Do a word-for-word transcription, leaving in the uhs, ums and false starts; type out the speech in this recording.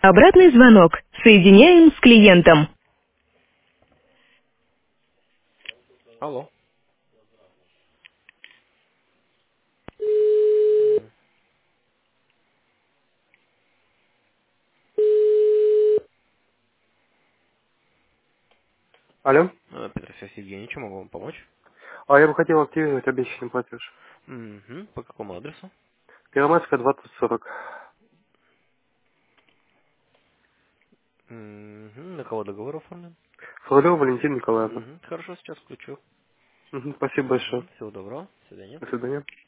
Обратный звонок. Соединяем с клиентом. Алло. М, Алло. э, Петросян Евгений, чем могу вам помочь? А я бы хотел активировать обещанный платеж. Мгм. По какому адресу? Первомайская, двадцать сорок. Мгм. На кого договор оформлен? Фролева Валентина Николаевна. Мгм. Хорошо, сейчас включу. Мгм, спасибо большое. Мгм. Всего доброго. До свидания. До свидания.